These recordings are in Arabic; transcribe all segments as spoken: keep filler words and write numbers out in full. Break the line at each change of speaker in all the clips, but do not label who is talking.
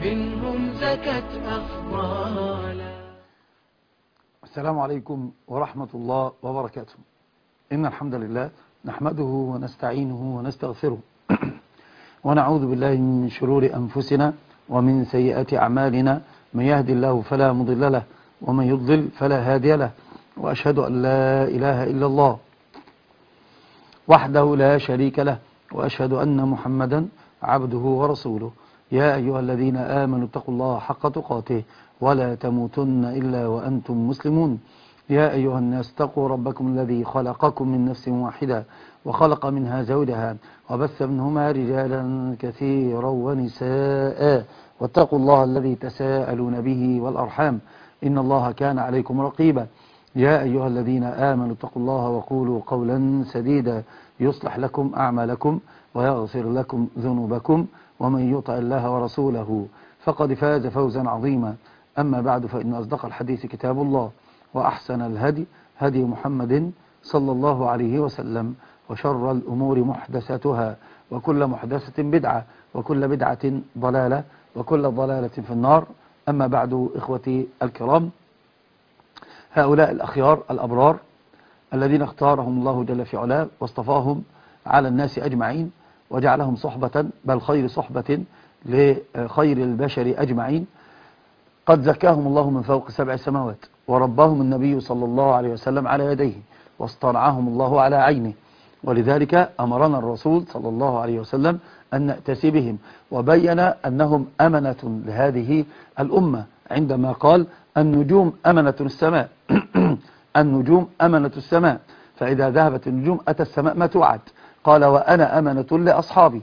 منهم زكت أفضالا.
السلام عليكم ورحمة الله وبركاته. إن الحمد لله نحمده ونستعينه ونستغفره ونعوذ بالله من شرور أنفسنا ومن سيئات أعمالنا. من يهدي الله فلا مضل له ومن يضلل فلا هادي له، وأشهد أن لا إله إلا الله وحده لا شريك له، وأشهد أن محمدا عبده ورسوله. يا أيها الذين آمنوا اتقوا الله حق تقاته ولا تموتن إلا وأنتم مسلمون. يا أيها الناس اتقوا ربكم الذي خلقكم من نفس واحدة وخلق منها زوجها وبث منهما رجالا كثيرا ونساء، واتقوا الله الذي تساءلون به والأرحام إن الله كان عليكم رقيبا. يا أيها الذين آمنوا اتقوا الله وقولوا قولا سديدا يصلح لكم أعمالكم ويغفر لكم ذنوبكم، ومن يطع الله ورسوله فقد فاز فوزا عظيما. أما بعد، فإن أصدق الحديث كتاب الله، وأحسن الهدي هدي محمد صلى الله عليه وسلم، وشر الأمور محدثاتها، وكل محدثة بدعة، وكل بدعة ضلالة، وكل ضلالة في النار. أما بعد، إخوتي الكرام، هؤلاء الأخيار الأبرار الذين اختارهم الله جل في علاه واصطفاهم على الناس أجمعين وجعلهم صحبة، بل خير صحبة لخير البشر أجمعين، قد زكاهم الله من فوق سبع سماوات، ورباهم النبي صلى الله عليه وسلم على يديه، واصطنعهم الله على عينه. ولذلك أمرنا الرسول صلى الله عليه وسلم أن نأتسي بهم، وبين أنهم أمنة لهذه الأمة عندما قال النجوم أمنة السماء النجوم أمنة السماء، فإذا ذهبت النجوم أتى السماء ما توعد. قال وأنا أمنة لأصحابي،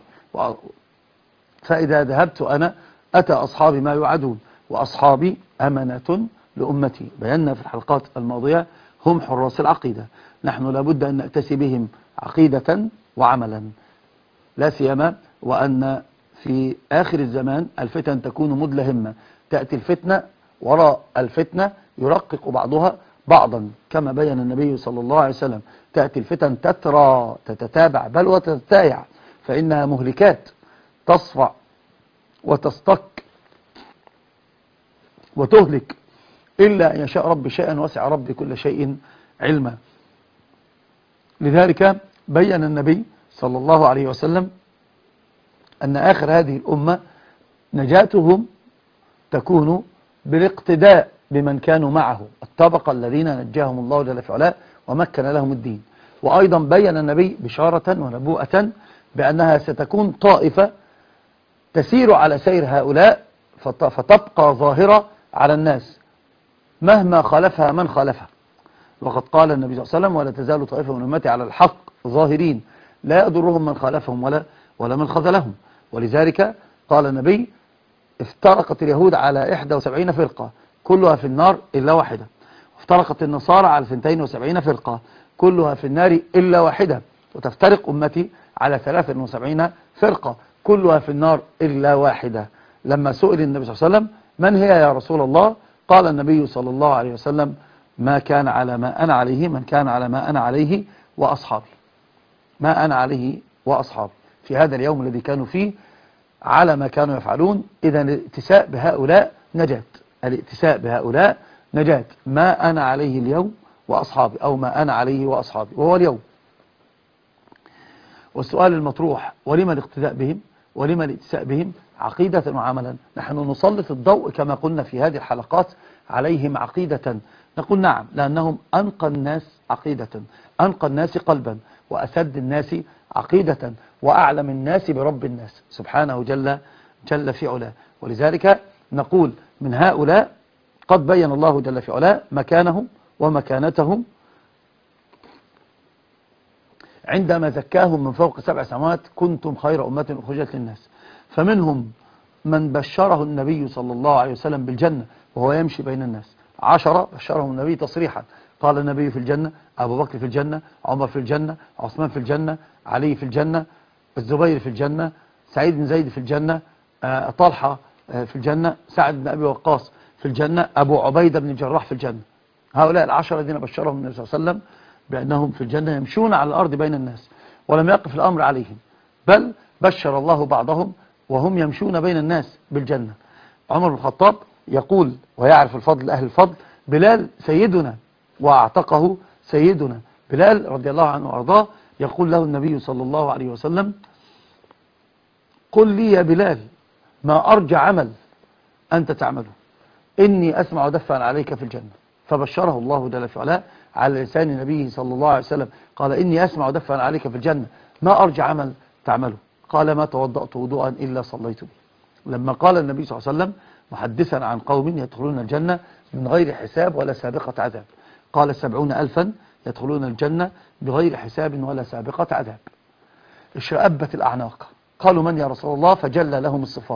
فإذا ذهبت أنا أتى أصحابي ما يوعدون، وأصحابي أمنة لأمتي. بينا في الحلقات الماضية هم حراس العقيدة، نحن لابد أن نأتسي بهم عقيدة وعملا، لا سيما وأن في آخر الزمان الفتن تكون مدلهمة، تأتي الفتنة وراء الفتنة يرقق بعضها بعضا، كما بين النبي صلى الله عليه وسلم. تأتي الفتن تترى تتتابع بل وتتتايع، فإنها مهلكات تصفع وتستك وتهلك، إلا أن يشاء ربي شيئا وسع ربي كل شيء علما. لذلك بين النبي صلى الله عليه وسلم أن آخر هذه الأمة نجاتهم تكون بالاقتداء بمن كانوا معه، الطبقة الذين نجاهم الله جل في علاه ومكن لهم الدين. وأيضا بين النبي بشارة ونبوءة بأنها ستكون طائفة تسير على سير هؤلاء فتبقى ظاهرة على الناس مهما خالفها من خالفها. وقد قال النبي صلى الله عليه وسلم ولا تزال طائفة من أمتي على الحق ظاهرين لا يضرهم من خالفهم ولا ولا من خذلهم. ولذلك قال النبي افترقت اليهود على إحدى وسبعين فرقة كلها في النار إلا واحدة، وافترقت النصارى على اثنتين وسبعين فرقة كلها في النار إلا واحدة، وتفترق أمتي على ثلاث وسبعين فرقة كلها في النار إلا واحدة. لما سئل النبي صلى الله عليه وسلم من هي يا رسول الله؟ قال النبي صلى الله عليه وسلم ما كان على ما أنا عليه من كان على ما أنا عليه وأصحابي. ما أنا عليه وأصحابي في هذا اليوم الذي كانوا فيه على ما كانوا يفعلون. إذا الائتساء بهؤلاء نجاة، الائتساء بهؤلاء نجاة. ما أنا عليه اليوم وأصحابي، أو ما أنا عليه وأصحابي، وهو اليوم. والسؤال المطروح ولما الاقتداء بهم ولما الائتساء بهم عقيدة وعملا؟ نحن نسلط الضوء كما قلنا في هذه الحلقات عليهم عقيدة. نقول نعم، لأنهم أنقى الناس عقيدة، أنقى الناس قلبا، وأسد الناس عقيدة، وأعلم الناس برب الناس سبحانه جل, جل في علاه. ولذلك نقول من هؤلاء قد بين الله جل في علاه مكانهم ومكانتهم عندما زكاهم من فوق سبع سماوات كنتم خير أمة أخرجت للناس. فمنهم من بشره النبي صلى الله عليه وسلم بالجنة وهو يمشي بين الناس، عشرة بشرهم النبي تصريحا، قال النبي في الجنة، أبو بكر في الجنة، عمر في الجنة، عثمان في الجنة، علي في الجنة، الزبير في الجنة، سعيد بن زيد في الجنة، طلحة في الجنة، سعد بن أبي وقاص في الجنة، أبو عبيدة بن الجراح في الجنة. هؤلاء العشرة الذين بشرهم النبي صلى الله عليه وسلم بأنهم في الجنة يمشون على الأرض بين الناس، ولم يقف الأمر عليهم، بل بشر الله بعضهم وهم يمشون بين الناس بالجنة. عمر بن الخطاب يقول ويعرف الفضل أهل الفضل: بلال سيدنا وأعتقه سيدنا. بلال رضي الله عنه وأرضاه يقول له النبي صلى الله عليه وسلم: قل لي يا بلال ما أرجى عمل أنت تعمله، إني أسمع دفا عليك في الجنة. فبشره الله جل في علاه على لسان نبيه صلى الله عليه وسلم، قال: إني أسمع دفا عليك في الجنة، ما أرجى عمل تعمله؟ قال: ما توضأت وضوءا إلا صليت به. لما قال النبي صلى الله عليه وسلم محدثا عن قوم يدخلون الجنة من غير حساب ولا سابقة عذاب، قال: سبعون ألفا يدخلون الجنة بغير حساب ولا سابقة عذاب. اشرأبت الأعناق، قالوا: من يا رسول الله؟ فجلى لهم الصفات: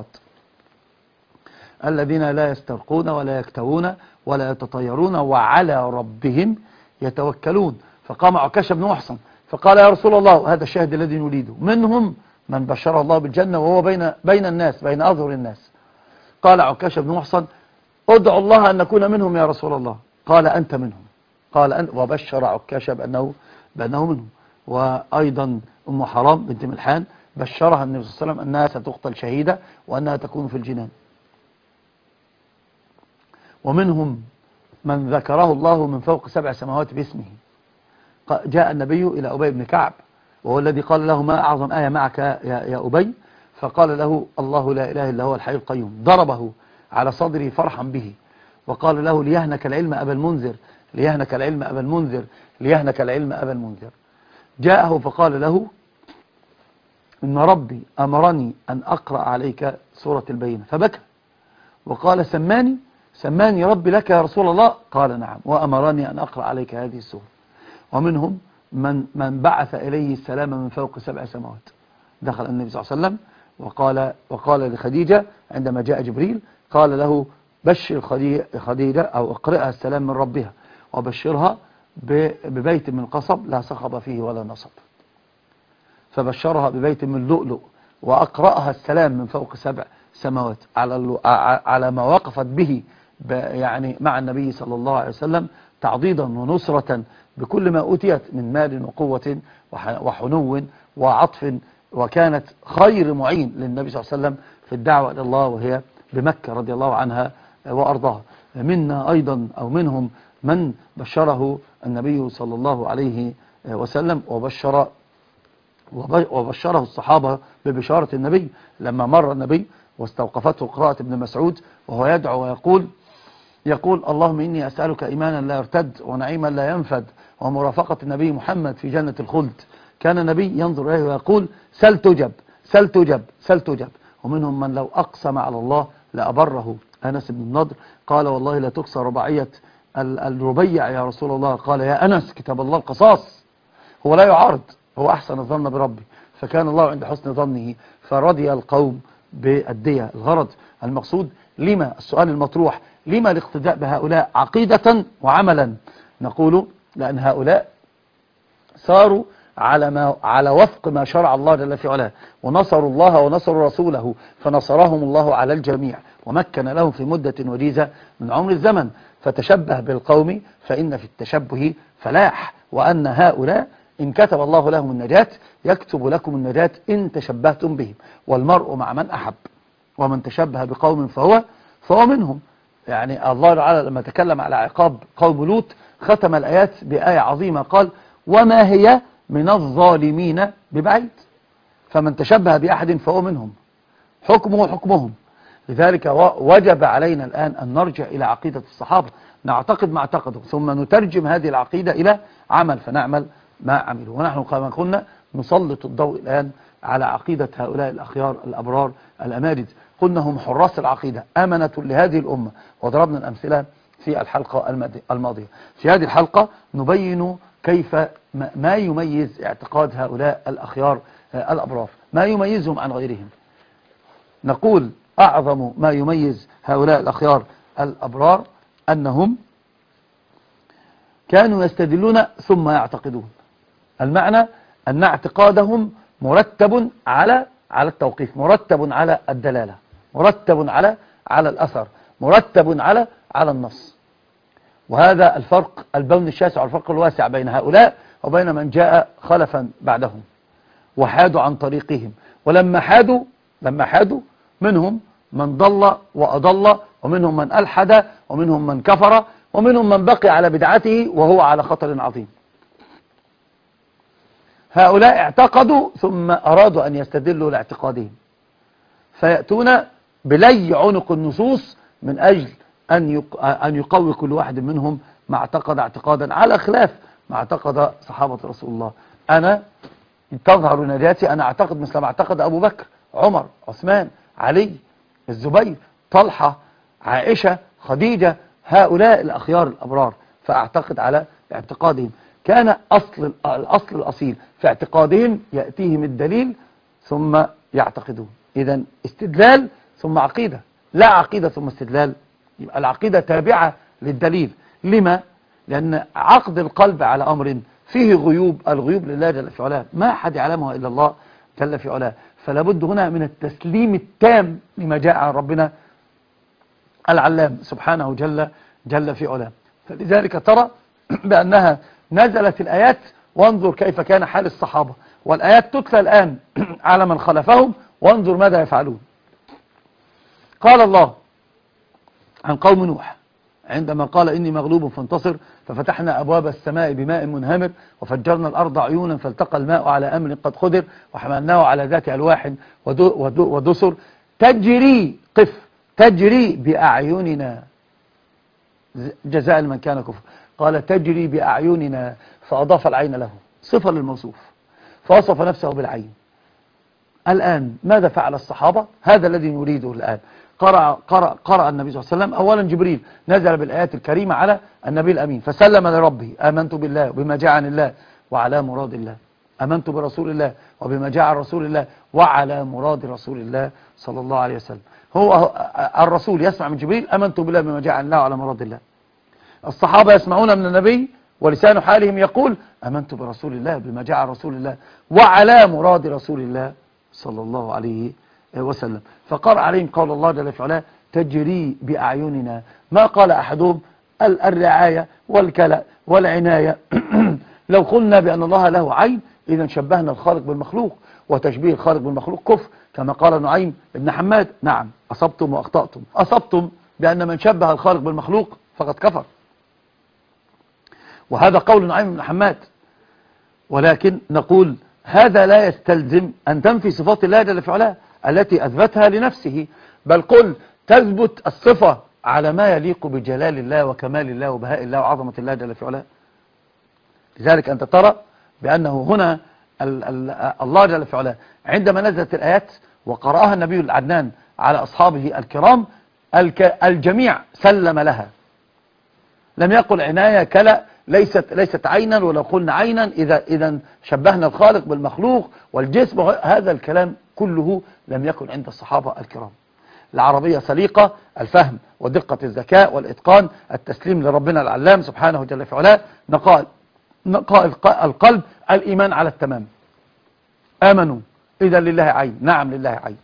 الذين لا يسترقون ولا يكتوون ولا يتطيرون وعلى ربهم يتوكلون. فقام عكاشة بن محصن فقال: يا رسول الله، هذا الشاهد الذي نريده، منهم من بشر الله بالجنة وهو بين بين الناس، بين أظهر الناس. قال عكاشة بن محصن: ادعو الله أن نكون منهم يا رسول الله. قال: أنت منهم. قال أن وبشر عكاشة بأنه بأنه منهم. وأيضا أم حرام بنت ملحان بشرها النبي صلى الله عليه وسلم أنها ستقتل شهيدة وأنها تكون في الجنان. ومنهم من ذكره الله من فوق سبع سماوات باسمه. جاء النبي إلى أبي بن كعب وهو الذي قال له: ما أعظم آية معك يا, يا أبي؟ فقال له: الله لا إله إلا هو الحي القيوم. ضربه على صدره فرحا به وقال له: ليهنك العلم أبا المنذر، ليهنك العلم أبا المنذر، ليهنك العلم أبا المنذر. جاءه فقال له: إن ربي أمرني أن أقرأ عليك سورة البينة. فبكى وقال: سماني سماني ربي لك يا رسول الله؟ قال: نعم، وأمرني أن أقرأ عليك هذه السورة. ومنهم من من بعث إليه السلام من فوق سبع سماوات. دخل النبي صلى الله عليه وسلم وقال وقال لخديجة عندما جاء جبريل، قال له: بشر خديجة أو اقرأها السلام من ربها وبشرها ببيت من قصب لا صخب فيه ولا نصب. فبشرها ببيت من لؤلؤ وأقرأها السلام من فوق سبع سماوات على على ما وقفت به يعني مع النبي صلى الله عليه وسلم تعضيدا ونصرة بكل ما أوتيت من مال وقوة وحنو وعطف، وكانت خير معين للنبي صلى الله عليه وسلم في الدعوة إلى الله وهي بمكة رضي الله عنها وأرضاها. منا أيضا أو منهم من بشره النبي صلى الله عليه وسلم وبشر وبشره الصحابة ببشارة النبي لما مر النبي واستوقفته قراءة ابن مسعود وهو يدعو ويقول يقول: اللهم إني أسألك إيمانا لا يرتد ونعيما لا ينفد ومرافقة النبي محمد في جنة الخلد. كان النبي ينظر إليه ويقول: سل تجب سل تجب سل تجب. ومنهم من لو أقسم على الله لأبره. أنس بن النضر قال: والله لا تكسر رباعية الربيع يا رسول الله. قال: يا أنس كتاب الله القصاص. هو لا يعارض، هو أحسن الظن بربي، فكان الله عند حسن ظنه فرضي القوم بالدية. الغرض المقصود لما السؤال المطروح: لما الاقتداء بهؤلاء عقيدة وعملا؟ نقول: لأن هؤلاء صاروا على ما على وفق ما شرع الله جل في علاه، ونصروا الله ونصروا رسوله، فنصرهم الله على الجميع ومكن لهم في مدة وجيزة من عمر الزمن. فتشبه بالقوم فإن في التشبه فلاح، وأن هؤلاء إن كتب الله لهم النجاة يكتب لكم النجاة إن تشبهتم بهم، والمرء مع من أحب، ومن تشبه بقوم فهو فهو منهم. يعني الله تعالى لما تكلم على عقاب قوم لوط ختم الآيات بآية عظيمة، قال: وما هي من الظالمين ببعيد. فمن تشبه بأحد فهو منهم، حكمه حكمهم. لذلك وجب علينا الآن أن نرجع إلى عقيدة الصحابة، نعتقد ما اعتقدوا، ثم نترجم هذه العقيدة إلى عمل فنعمل ما عملوا. ونحن كما قلنا نسلط الضوء الآن على عقيدة هؤلاء الأخيار الأبرار الأماجد. قلنا هم حراس العقيدة، أمنة لهذه الأمة، وضربنا الأمثلة في الحلقة الماضية. في هذه الحلقة نبين كيف ما يميز اعتقاد هؤلاء الأخيار الأبرار، ما يميزهم عن غيرهم. نقول: أعظم ما يميز هؤلاء الأخيار الأبرار أنهم كانوا يستدلون ثم يعتقدون. المعنى أن اعتقادهم مرتب على على التوقيف، مرتب على الدلالة، مرتب على على الأثر، مرتب على على النص. وهذا الفرق البون الشاسع والفرق الواسع بين هؤلاء وبين من جاء خلفا بعدهم وحادوا عن طريقهم. ولما حادوا لما حادوا منهم من ضل وأضل، ومنهم من ألحد، ومنهم من كفر، ومنهم من بقي على بدعته وهو على خطر عظيم. هؤلاء اعتقدوا ثم أرادوا أن يستدلوا لاعتقادهم، فيأتون بلي عنق النصوص من أجل أن أن يقوي كل واحد منهم ما اعتقد اعتقادا على خلاف ما اعتقد صحابة رسول الله. أنا تظهر نجاتي، أنا أعتقد مثل ما اعتقد أبو بكر، عمر، عثمان، علي، الزبير، طلحة، عائشة، خديجة، هؤلاء الأخيار الأبرار، فأعتقد على اعتقادهم. كان أصل الأصل الأصيل في اعتقادهم يأتيهم الدليل ثم يعتقدون. إذن استدلال ثم عقيدة، لا عقيدة ثم استدلال. يبقى العقيدة تابعة للدليل. لما؟ لأن عقد القلب على أمر فيه غيوب، الغيوب لله جل في علاه، ما أحد يعلمها إلا الله جل في علاه، فلا بد هنا من التسليم التام لما جاء عن ربنا العلام سبحانه جل جل في علاه. فلذلك ترى بأنها نزلت الآيات، وانظر كيف كان حال الصحابة، والآيات تتلى الآن على من خلفهم، وانظر ماذا يفعلون. قال الله عن قوم نوح عندما قال إني مغلوب فانتصر، ففتحنا أبواب السماء بماء منهمر وفجرنا الأرض عيونا فالتقى الماء على أمر قد قدر وحملناه على ذات ألواح ودسر تجري قف تجري بأعيننا جزاء من كان كفر. قال تجري بأعيننا، فأضاف العين له صفة للموصوف، فوصف نفسه بالعين. الآن ماذا فعل الصحابة؟ هذا الذي نريده الآن. قرأ, قرأ, قرأ النبي صلى الله عليه وسلم أولا جبريل نزل بالآيات الكريمة على النبي الأمين، فسلم لربه: آمنت بالله وبما جاء عن الله وعلى مراد الله، آمنت برسول الله وبما جاء عن رسول الله وعلى مراد رسول الله صلى الله عليه وسلم. هو الرسول يسمع من جبريل: آمنت بالله بما جاء عن الله وعلى مراد الله. الصحابة يسمعون من النبي ولسان حالهم يقول: آمنت برسول الله بما جاء عن رسول الله وعلى مراد رسول الله صلى الله عليه وسلم. فقرأ عليهم قول الله جل في علاه: تجري بأعيننا. ما قال أحدهم الرعاية والكلأ والعناية. لو قلنا بأن الله له عين إذا شبهنا الخالق بالمخلوق، وتشبيه الخالق بالمخلوق كفر، كما قال نعيم بن حماد: نعم أصبتم وأخطأتم. أصبتم بأن من شبه الخالق بالمخلوق فقد كفر، وهذا قول نعيم بن حماد. ولكن نقول هذا لا يستلزم أن تنفي صفات الله جل في علاه التي أثبتها لنفسه، بل قل تثبت الصفة على ما يليق بجلال الله وكمال الله وبهاء الله وعظمة الله جل في علاه. لذلك أنت ترى بأنه هنا الله جل في علاه عندما نزلت الآيات وقرأها النبي العدنان على أصحابه الكرام الجميع سلم لها، لم يقل عناية كلا، ليست ليست عينا، ولو قلنا عينا إذا إذا شبهنا الخالق بالمخلوق والجسم، هذا الكلام كله لم يكن عند الصحابة الكرام. العربية سليقة، الفهم ودقة الذكاء والإتقان، التسليم لربنا العلام سبحانه جل في علاه، نقاء نقاء القلب، الإيمان على التمام. آمنوا إذا لله عين، نعم لله عين،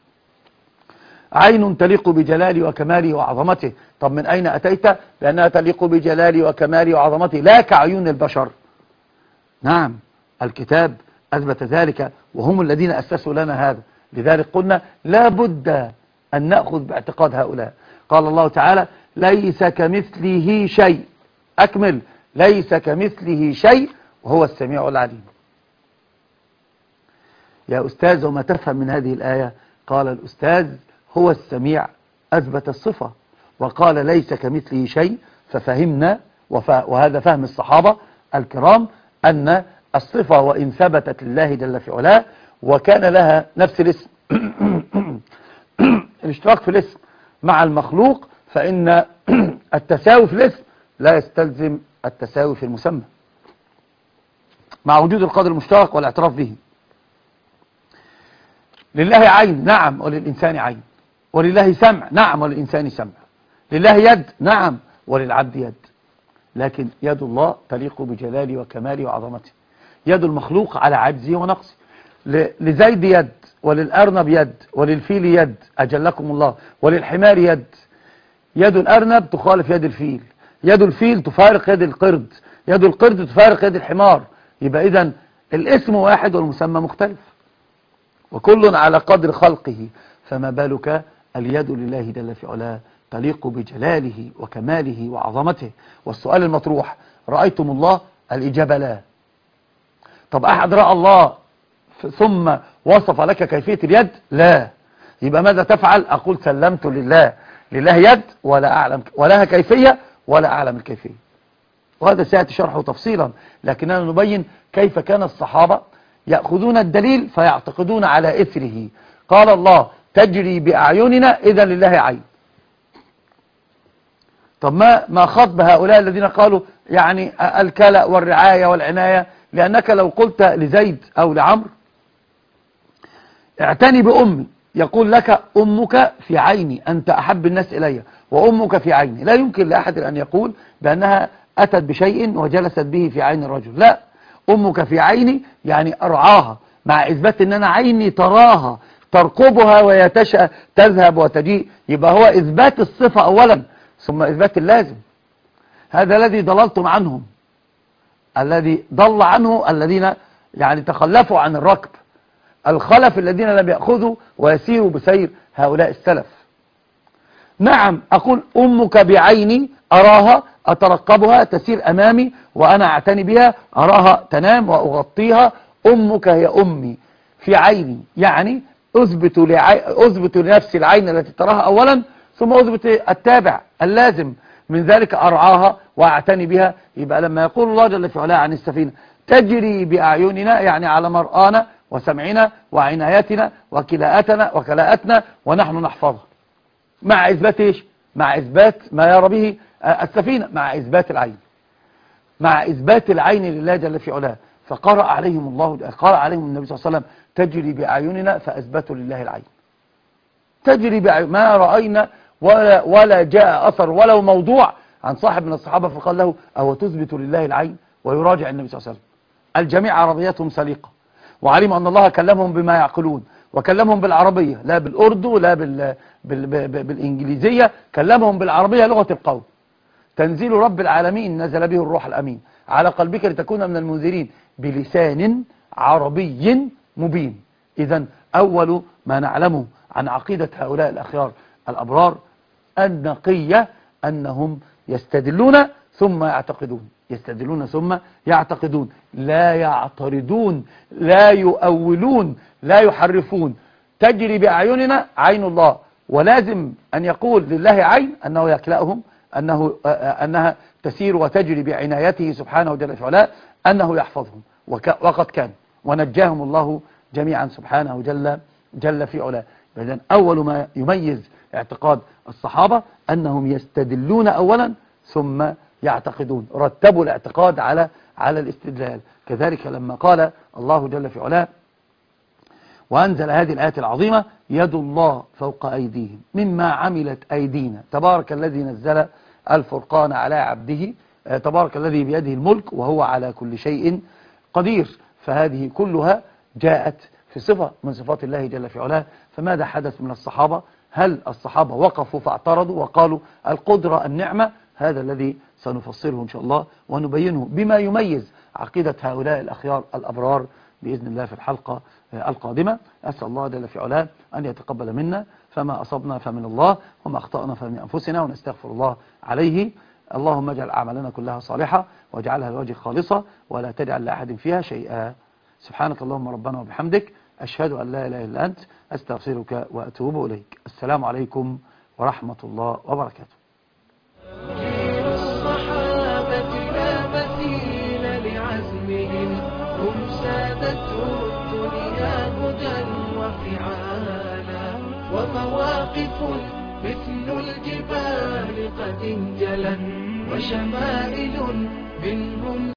عين تليق بجلالي وكمالي وعظمته. طب من أين أتيت؟ لأنها تليق بجلالي وكمالي وعظمته لا كعيون البشر. نعم الكتاب أثبت ذلك، وهم الذين أسسوا لنا هذا. لذلك قلنا لا بد أن نأخذ باعتقاد هؤلاء. قال الله تعالى: ليس كمثله شيء. أكمل: ليس كمثله شيء وهو السميع العليم. يا أستاذ وما تفهم من هذه الآية؟ قال الأستاذ: هو السميع أثبت الصفة وقال ليس كمثله شيء، ففهمنا وهذا فهم الصحابة الكرام أن الصفة وإن ثبتت لله جل في علاه وكان لها نفس الاسم الاشتراك في الاسم مع المخلوق، فإن التساوي في الاسم لا يستلزم التساوي في المسمى مع وجود القدر المشترك والاعتراف به. لله عين، نعم، وللإنسان عين. ولله سمع، نعم، وللإنسان سمع. لله يد، نعم، وللعبد يد. لكن يد الله تليق بجلاله وكماله وعظمته. يد المخلوق على عجزه ونقصه. لزيد يد، وللأرنب يد، وللفيل يد أجلكم الله، وللحمار يد. يد الأرنب تخالف يد الفيل، يد الفيل تفارق يد القرد، يد القرد تفارق يد الحمار. يبقى إذن الاسم واحد والمسمى مختلف، وكل على قدر خلقه، فما بالك اليد لله جل في علاه تليق بجلاله وكماله وعظمته. والسؤال المطروح: رأيتم الله؟ الإجابة لا. طب أحد رأى الله ثم وصف لك كيفية اليد؟ لا. يبقى ماذا تفعل؟ أقول سلمت لله، لله يد ولا أعلم ولها كيفية ولا أعلم الكيفية. وهذا سيأتي شرحه تفصيلا، لكننا نبين كيف كان الصحابة يأخذون الدليل فيعتقدون على إثره. قال الله تجري بأعيننا، إذا لله عين. طب ما ما خطب هؤلاء الذين قالوا يعني الكلأ والرعاية والعناية؟ لأنك لو قلت لزيد أو لعمرو اعتني بأمي، يقول لك أمك في عيني، أنت أحب الناس إلي وأمك في عيني. لا يمكن لأحد أن يقول بأنها أتت بشيء وجلست به في عين الرجل، لا. أمك في عيني يعني أرعاها، مع إثبات أن أنا عيني تراها ترقبها وهي تشأ تذهب وتجيء. يبقى هو إثبات الصفة أولا ثم إثبات اللازم. هذا الذي ضللتم عنهم، الذي ضل عنه الذين يعني تخلفوا عن الركب، الخلف الذين لم يأخذوا ويسيروا بسير هؤلاء السلف. نعم أقول أمك بعيني، أراها أترقبها تسير أمامي وأنا أعتني بها، أراها تنام وأغطيها. أمك هي أمي في عيني، يعني أثبت, لعي... أثبت لنفسي العين التي تراها أولا، ثم أثبت التابع اللازم من ذلك، أرعاها وأعتني بها. يبقى لما يقول الله جل في علاه عن السفينة تجري بأعيننا، يعني على مرآنا وسمعنا وعنايتنا وكلاءتنا وكلاءتنا ونحن نحفظها، مع إثبات إيش؟ مع إثبات ما يرى به السفينة، مع إثبات العين، مع إثبات العين لله جل في علاه. فقرأ عليهم الله، قرأ عليهم النبي صلى الله عليه وسلم تجري بأعيننا، فأثبتوا لله العين. تجري بأعين، ما رأينا ولا, ولا جاء أثر ولو موضوع عن صاحب من الصحابة فقال له أو تثبت لله العين، ويراجع النبي صلى الله عليه وسلم. الجميع عربيتهم سليقة، وعلموا أن الله كلمهم بما يعقلون، وكلمهم بالعربية لا بالأردو لا بال... بال... بال... بالإنجليزية، كلمهم بالعربية لغة القوم. تنزيل رب العالمين نزل به الروح الأمين على قلبك لتكون من المنذرين بلسان عربي مبين. إذن أول ما نعلمه عن عقيدة هؤلاء الأخيار الأبرار النقية أنهم يستدلون ثم يعتقدون، يستدلون ثم يعتقدون، لا يعترضون، لا يؤولون، لا يحرفون. تجري بأعيننا عين الله، ولازم أن يقول لله عين أنه يكلأهم، أنه أنها تسير وتجري بعنايته سبحانه جل في علاه، أنه يحفظهم، وقد كان ونجاهم الله جميعا سبحانه جل جل في علاه. إذن أول ما يميز اعتقاد الصحابة أنهم يستدلون أولا ثم يعتقدون، رتبوا الاعتقاد على على الاستدلال. كذلك لما قال الله جل في علاه وأنزل هذه الآية العظيمة يد الله فوق أيديهم مما عملت أيدينا، تبارك الذي نزل الفرقان على عبده، تبارك الذي بيده الملك وهو على كل شيء قدير. فهذه كلها جاءت في صفة من صفات الله جل في علاه. فماذا حدث من الصحابة؟ هل الصحابة وقفوا فاعترضوا وقالوا القدرة النعمة؟ هذا الذي سنفصله إن شاء الله ونبينه بما يميز عقيدة هؤلاء الأخيار الأبرار بإذن الله في الحلقة القادمة. أسأل الله جل في علاه أن يتقبل منا، فما أصبنا فمن الله وما أخطأنا فمن أنفسنا، ونستغفر الله عليه. اللهم اجعل أعمالنا كلها صالحة واجعلها لوجهك خالصة ولا تجعل لأحد فيها شيئا. سبحانك اللهم ربنا وبحمدك، أشهد أن لا إله إلا أنت، أستغفرك وأتوب إليك. السلام عليكم ورحمة الله وبركاته.
الصحابة لا مثيل لعزمهم، هم سادته الدنيا هدى وفعالا، ومواقف مثل الجبال قد انجلت، وشمائل منهم